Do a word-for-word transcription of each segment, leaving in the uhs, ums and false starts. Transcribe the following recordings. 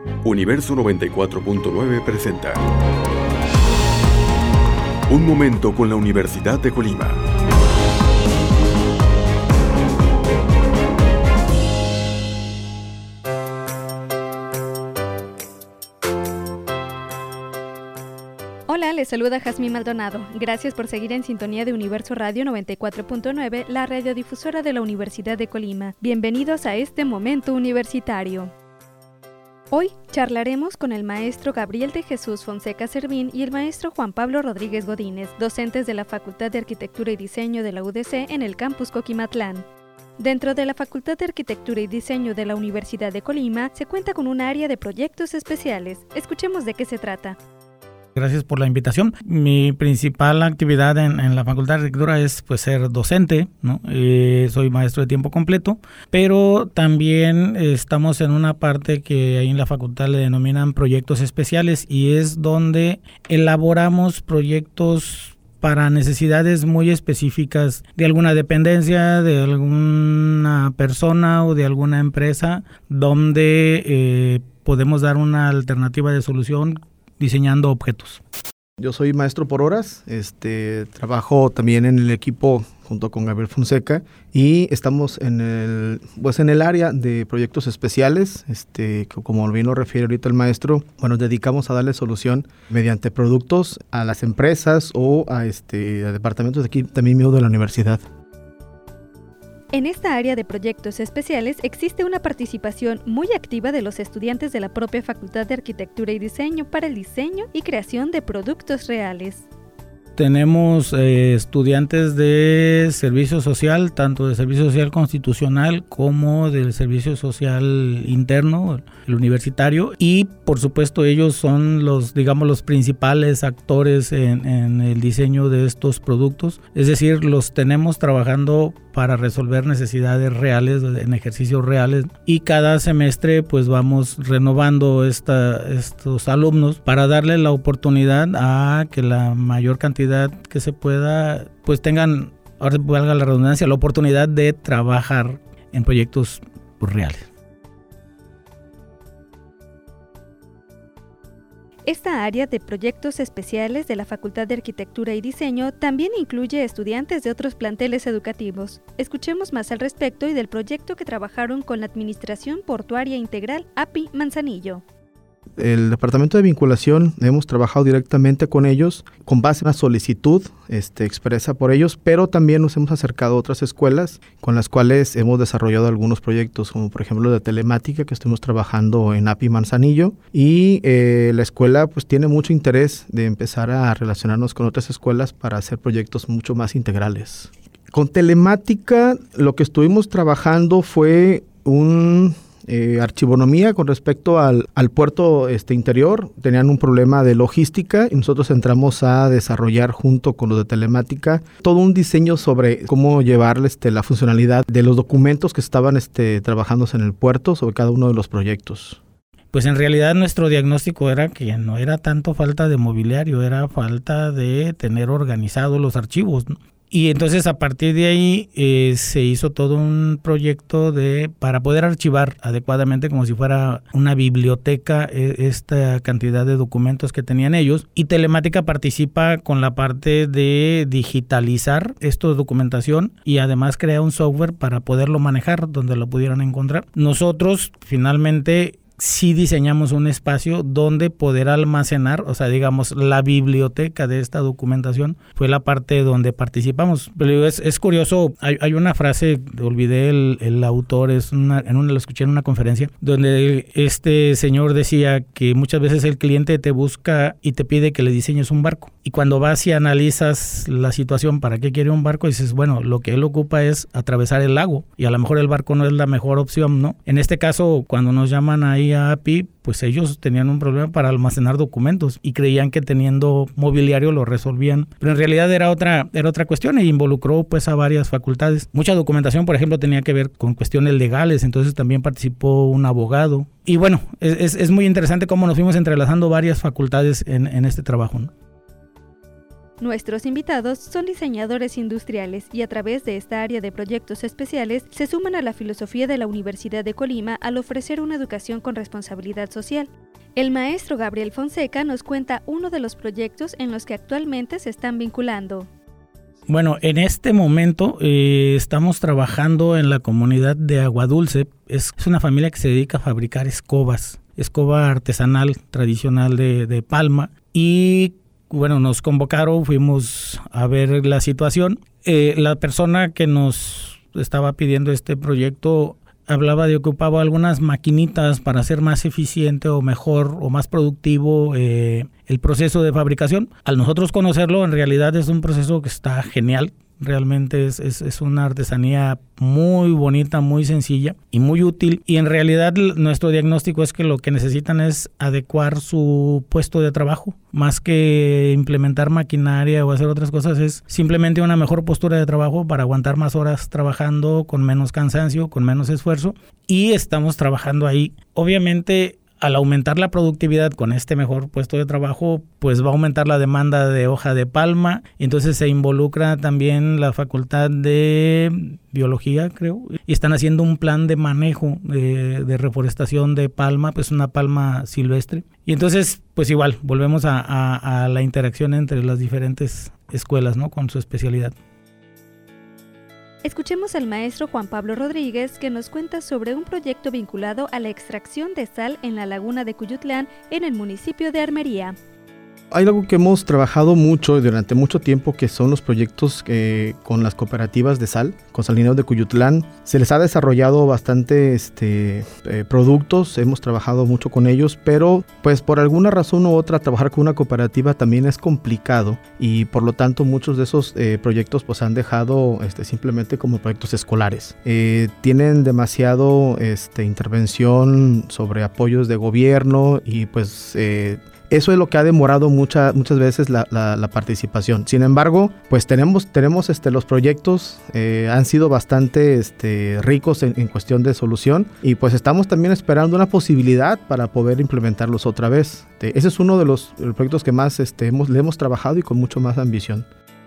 Universo noventa y cuatro punto nueve presenta Un momento con la Universidad de Colima. Hola, les saluda Jazmín Maldonado. Gracias por seguir en sintonía de Universo Radio noventa y cuatro punto nueve, la radiodifusora de la Universidad de Colima. Bienvenidos a este momento universitario. Hoy charlaremos con el maestro Gabriel de Jesús Fonseca Servín y el maestro Juan Pablo Rodríguez Godínez, docentes de la Facultad de Arquitectura y Diseño de la U D C en el campus Coquimatlán. Dentro de la Facultad de Arquitectura y Diseño de la Universidad de Colima se cuenta con un área de proyectos especiales. Escuchemos de qué se trata. Gracias por la invitación. Mi principal actividad en, en la Facultad de Arquitectura es pues ser docente, ¿no? Eh, soy maestro de tiempo completo, pero también estamos en una parte que ahí en la facultad le denominan proyectos especiales y es donde elaboramos proyectos para necesidades muy específicas de alguna dependencia, de alguna persona o de alguna empresa, donde eh, podemos dar una alternativa de solución diseñando objetos. Yo soy maestro por horas, este, trabajo también en el equipo junto con Gabriel Fonseca y estamos en el, pues en el área de proyectos especiales, este, como bien lo refiere ahorita el maestro, bueno, nos dedicamos a darle solución mediante productos a las empresas o a, este, a departamentos de aquí también mío de la universidad. En esta área de proyectos especiales existe una participación muy activa de los estudiantes de la propia Facultad de Arquitectura y Diseño para el diseño y creación de productos reales. Tenemos eh, estudiantes de servicio social, tanto de servicio social constitucional como del servicio social interno, el universitario, y por supuesto ellos son los, digamos, los principales actores en, en el diseño de estos productos, es decir, los tenemos trabajando para resolver necesidades reales, en ejercicios reales, y cada semestre pues vamos renovando esta, estos alumnos para darle la oportunidad a que la mayor cantidad que se pueda, pues tengan, ahora valga la redundancia, la oportunidad de trabajar en proyectos pues, reales. Esta área de proyectos especiales de la Facultad de Arquitectura y Diseño también incluye estudiantes de otros planteles educativos. Escuchemos más al respecto y del proyecto que trabajaron con la Administración Portuaria Integral A P I Manzanillo. El departamento de vinculación hemos trabajado directamente con ellos con base en una solicitud este, expresa por ellos, pero también nos hemos acercado a otras escuelas con las cuales hemos desarrollado algunos proyectos, como por ejemplo de telemática que estuvimos trabajando en A P I Manzanillo, y eh, la escuela pues tiene mucho interés de empezar a relacionarnos con otras escuelas para hacer proyectos mucho más integrales. Con telemática lo que estuvimos trabajando fue un... Eh, archivonomía con respecto al, al puerto este, interior. Tenían un problema de logística y nosotros entramos a desarrollar junto con los de telemática todo un diseño sobre cómo llevarle este, la funcionalidad de los documentos que estaban este, trabajándose en el puerto sobre cada uno de los proyectos. Pues en realidad nuestro diagnóstico era que no era tanto falta de mobiliario, era falta de tener organizados los archivos, ¿no? Y entonces a partir de ahí eh, se hizo todo un proyecto de para poder archivar adecuadamente como si fuera una biblioteca eh, esta cantidad de documentos que tenían ellos, y telemática participa con la parte de digitalizar esta documentación y además crea un software para poderlo manejar donde lo pudieran encontrar. Nosotros finalmente sí diseñamos un espacio donde poder almacenar, o sea, digamos, la biblioteca de esta documentación fue la parte donde participamos. Pero es, es curioso, hay, hay una frase, olvidé el, el autor, es una, en una, lo escuché en una conferencia, donde este señor decía que muchas veces el cliente te busca y te pide que le diseñes un barco. Y cuando vas y analizas la situación, ¿para qué quiere un barco? Dices, bueno, lo que él ocupa es atravesar el lago y a lo mejor el barco no es la mejor opción, ¿no? En este caso, cuando nos llaman ahí a A P I, pues ellos tenían un problema para almacenar documentos y creían que teniendo mobiliario lo resolvían, pero en realidad era otra era otra cuestión e involucró pues a varias facultades. Mucha documentación, por ejemplo, tenía que ver con cuestiones legales, entonces también participó un abogado. Y bueno, es, es, es muy interesante cómo nos fuimos entrelazando varias facultades en, en este trabajo, ¿no? Nuestros invitados son diseñadores industriales y a través de esta área de proyectos especiales se suman a la filosofía de la Universidad de Colima al ofrecer una educación con responsabilidad social. El maestro Gabriel Fonseca nos cuenta uno de los proyectos en los que actualmente se están vinculando. Bueno, en este momento eh, estamos trabajando en la comunidad de Aguadulce. Es, es una familia que se dedica a fabricar escobas, escoba artesanal tradicional de, de palma. Y bueno, nos convocaron, fuimos a ver la situación. Eh, la persona que nos estaba pidiendo este proyecto hablaba de que ocupaba algunas maquinitas para hacer más eficiente o mejor o más productivo eh, el proceso de fabricación. Al nosotros conocerlo, en realidad es un proceso que está genial. Realmente es, es, es una artesanía muy bonita, muy sencilla y muy útil. Y en realidad nuestro diagnóstico es que lo que necesitan es adecuar su puesto de trabajo. Más que implementar maquinaria o hacer otras cosas, es simplemente una mejor postura de trabajo para aguantar más horas trabajando con menos cansancio, con menos esfuerzo. Y estamos trabajando ahí. Obviamente, al aumentar la productividad con este mejor puesto de trabajo, pues va a aumentar la demanda de hoja de palma. Entonces se involucra también la facultad de biología, creo, y están haciendo un plan de manejo de, de reforestación de palma, pues una palma silvestre. Y entonces, pues igual, volvemos a, a, a la interacción entre las diferentes escuelas, ¿no? Con su especialidad. Escuchemos al maestro Juan Pablo Rodríguez, que nos cuenta sobre un proyecto vinculado a la extracción de sal en la laguna de Cuyutlán, en el municipio de Armería. Hay algo que hemos trabajado mucho durante mucho tiempo, que son los proyectos eh, con las cooperativas de sal, con Salineros de Cuyutlán. Se les ha desarrollado bastante este, eh, productos, hemos trabajado mucho con ellos, pero pues por alguna razón u otra trabajar con una cooperativa también es complicado y por lo tanto muchos de esos eh, proyectos pues han dejado este, simplemente como proyectos escolares. Eh, tienen demasiado este, intervención sobre apoyos de gobierno y pues... Eh, Eso es lo que ha demorado mucha, muchas veces la, la, la participación. Sin embargo, pues tenemos, tenemos este, los proyectos, eh, han sido bastante este, ricos en, en cuestión de solución y pues estamos también esperando una posibilidad para poder implementarlos otra vez. Este, ese es uno de los, de los proyectos que más este, hemos, le hemos trabajado y con mucho más ambición.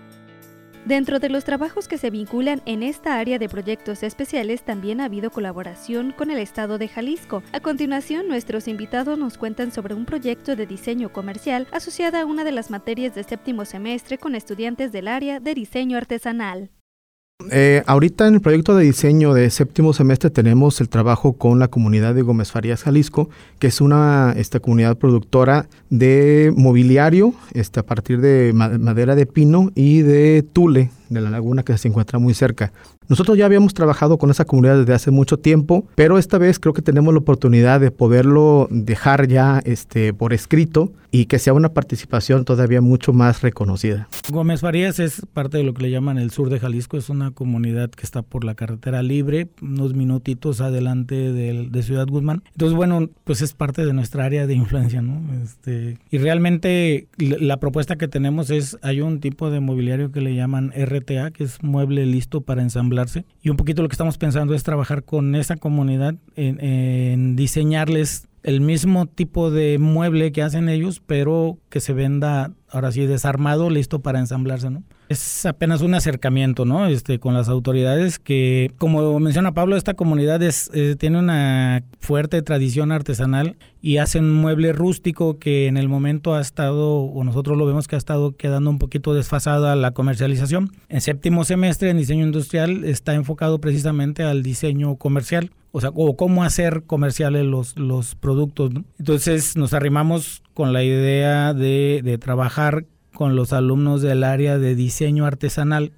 Dentro de los trabajos que se vinculan en esta área de proyectos especiales, también ha habido colaboración con el estado de Jalisco. A continuación, nuestros invitados nos cuentan sobre un proyecto de diseño comercial asociada a una de las materias de séptimo semestre con estudiantes del área de diseño artesanal. Eh, ahorita en el proyecto de diseño de séptimo semestre tenemos el trabajo con la comunidad de Gómez Farías, Jalisco, que es una esta comunidad productora de mobiliario este, a partir de madera de pino y de tule de la laguna que se encuentra muy cerca. Nosotros ya habíamos trabajado con esa comunidad desde hace mucho tiempo, pero esta vez creo que tenemos la oportunidad de poderlo dejar ya este, por escrito y que sea una participación todavía mucho más reconocida. Gómez Farías es parte de lo que le llaman el sur de Jalisco, es una comunidad que está por la carretera libre, unos minutitos adelante de, de Ciudad Guzmán. Entonces, bueno, pues es parte de nuestra área de influencia, ¿no? Este, y realmente la propuesta que tenemos es, hay un tipo de mobiliario que le llaman R T A, que es mueble listo para ensamblarse, y un poquito lo que estamos pensando es trabajar con esa comunidad en, en diseñarles el mismo tipo de mueble que hacen ellos, pero que se venda ahora sí desarmado, listo para ensamblarse, ¿no? Es apenas un acercamiento, ¿no? Este, con las autoridades que, como menciona Pablo, esta comunidad es, eh, tiene una fuerte tradición artesanal y hacen un mueble rústico que en el momento ha estado, o nosotros lo vemos que ha estado quedando un poquito desfasada la comercialización. En séptimo semestre en diseño industrial está enfocado precisamente al diseño comercial, o sea, o cómo hacer comerciales los, los productos, ¿no? Entonces nos arrimamos con la idea de, de trabajar con los alumnos del área de diseño artesanal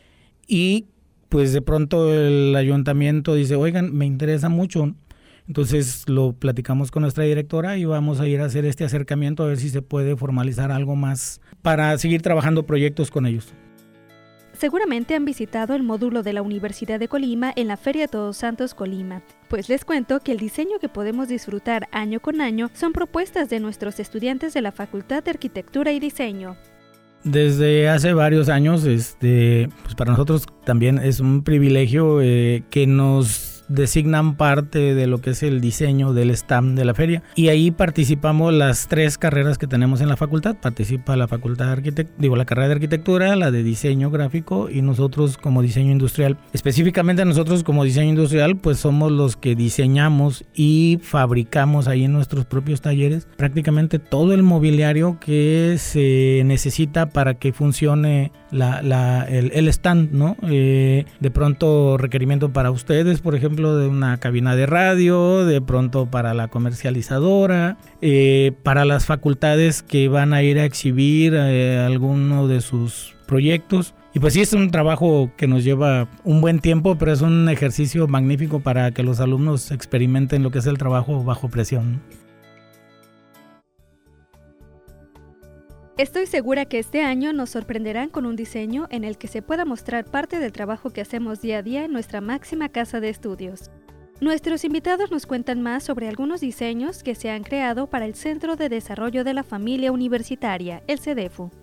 y pues de pronto el ayuntamiento dice, oigan, me interesa mucho. Entonces lo platicamos con nuestra directora y vamos a ir a hacer este acercamiento a ver si se puede formalizar algo más para seguir trabajando proyectos con ellos. Seguramente han visitado el módulo de la Universidad de Colima en la Feria Todos Santos Colima, pues les cuento que el diseño que podemos disfrutar año con año son propuestas de nuestros estudiantes de la Facultad de Arquitectura y Diseño. Desde hace varios años, este, pues para nosotros también es un privilegio eh, que nos designan parte de lo que es el diseño del stand de la feria, y ahí participamos las tres carreras que tenemos en la facultad. Participa la facultad de arquitectura, digo la carrera de arquitectura, la de diseño gráfico y nosotros como diseño industrial. Específicamente nosotros como diseño industrial pues somos los que diseñamos y fabricamos ahí en nuestros propios talleres prácticamente todo el mobiliario que se necesita para que funcione la, la, el, el stand, ¿no? Eh, de pronto requerimiento para ustedes, por ejemplo, de una cabina de radio, de pronto para la comercializadora, eh, para las facultades que van a ir a exhibir eh, alguno de sus proyectos. Y pues sí, es un trabajo que nos lleva un buen tiempo, pero es un ejercicio magnífico para que los alumnos experimenten lo que es el trabajo bajo presión. Estoy segura que este año nos sorprenderán con un diseño en el que se pueda mostrar parte del trabajo que hacemos día a día en nuestra máxima casa de estudios. Nuestros invitados nos cuentan más sobre algunos diseños que se han creado para el Centro de Desarrollo de la Familia Universitaria, el CEDEFU.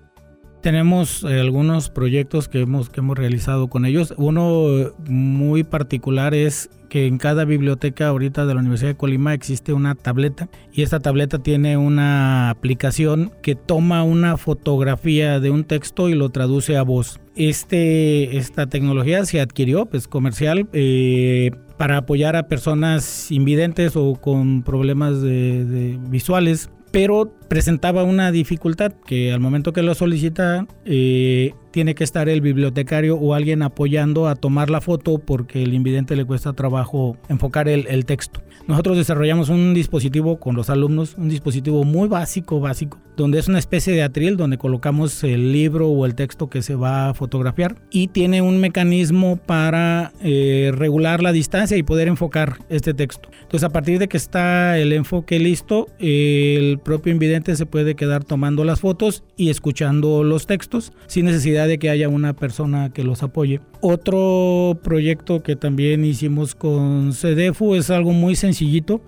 Tenemos eh, algunos proyectos que hemos, que hemos realizado con ellos. Uno muy particular es que en cada biblioteca ahorita de la Universidad de Colima existe una tableta, y esta tableta tiene una aplicación que toma una fotografía de un texto y lo traduce a voz. Este, esta tecnología se adquirió, pues comercial, eh, para apoyar a personas invidentes o con problemas de, de visuales, pero presentaba una dificultad que al momento que lo solicita eh, tiene que estar el bibliotecario o alguien apoyando a tomar la foto porque el invidente le cuesta trabajo enfocar el, el texto. Nosotros desarrollamos un dispositivo con los alumnos, un dispositivo muy básico, básico, donde es una especie de atril donde colocamos el libro o el texto que se va a fotografiar, y tiene un mecanismo para eh, regular la distancia y poder enfocar este texto. Entonces, a partir de que está el enfoque listo, eh, el propio invidente se puede quedar tomando las fotos y escuchando los textos sin necesidad de que haya una persona que los apoye. Otro proyecto que también hicimos con CEDEFU es algo muy sencillito.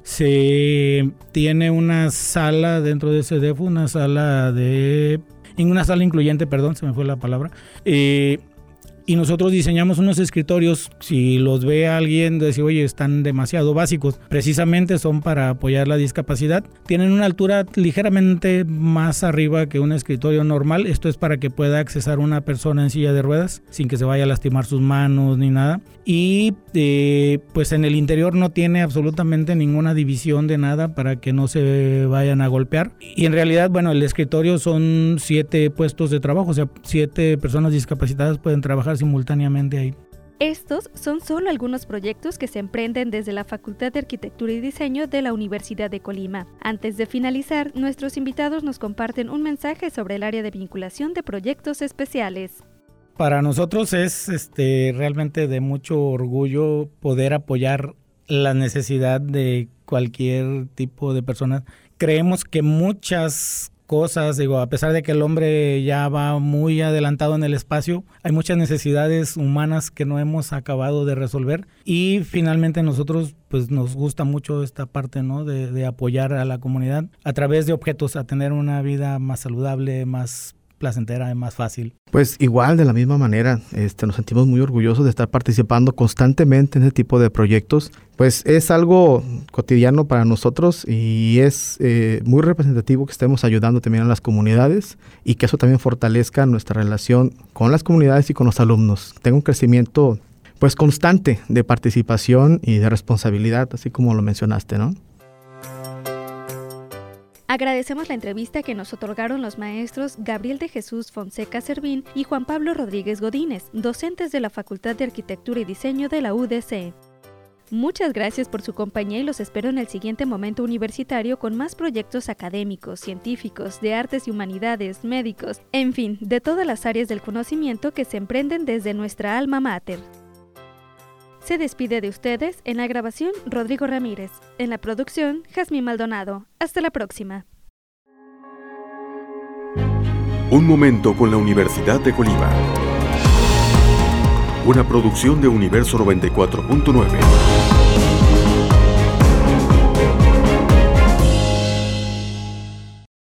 Se tiene una sala dentro de CEDEFU, una sala de... en una sala incluyente, perdón, se me fue la palabra. Eh, Y nosotros diseñamos unos escritorios, si los ve alguien, decir, oye, están demasiado básicos. Precisamente son para apoyar la discapacidad. Tienen una altura ligeramente más arriba que un escritorio normal. Esto es para que pueda accesar una persona en silla de ruedas sin que se vaya a lastimar sus manos ni nada. Y eh, pues en el interior no tiene absolutamente ninguna división de nada para que no se vayan a golpear. Y en realidad, bueno, el escritorio son siete puestos de trabajo, o sea, siete personas discapacitadas pueden trabajar simultáneamente ahí. Estos son solo algunos proyectos que se emprenden desde la Facultad de Arquitectura y Diseño de la Universidad de Colima. Antes de finalizar, nuestros invitados nos comparten un mensaje sobre el área de vinculación de proyectos especiales. Para nosotros es este, realmente de mucho orgullo poder apoyar la necesidad de cualquier tipo de persona. Creemos que muchas cosas, digo, a pesar de que el hombre ya va muy adelantado en el espacio, hay muchas necesidades humanas que no hemos acabado de resolver, y finalmente nosotros pues nos gusta mucho esta parte, ¿no? de, de apoyar a la comunidad a través de objetos a tener una vida más saludable, más placentera y más fácil. Pues igual, de la misma manera, este, nos sentimos muy orgullosos de estar participando constantemente en este tipo de proyectos. Pues es algo cotidiano para nosotros y es eh, muy representativo que estemos ayudando también a las comunidades y que eso también fortalezca nuestra relación con las comunidades y con los alumnos. Tenga un crecimiento pues constante de participación y de responsabilidad, así como lo mencionaste, ¿no? Agradecemos la entrevista que nos otorgaron los maestros Gabriel de Jesús Fonseca Servín y Juan Pablo Rodríguez Godínez, docentes de la Facultad de Arquitectura y Diseño de la U D C. Muchas gracias por su compañía y los espero en el siguiente momento universitario con más proyectos académicos, científicos, de artes y humanidades, médicos, en fin, de todas las áreas del conocimiento que se emprenden desde nuestra alma mater. Se despide de ustedes en la grabación Rodrigo Ramírez, en la producción Jazmín Maldonado. Hasta la próxima. Un momento con la Universidad de Colima. Una producción de Universo noventa y cuatro punto nueve.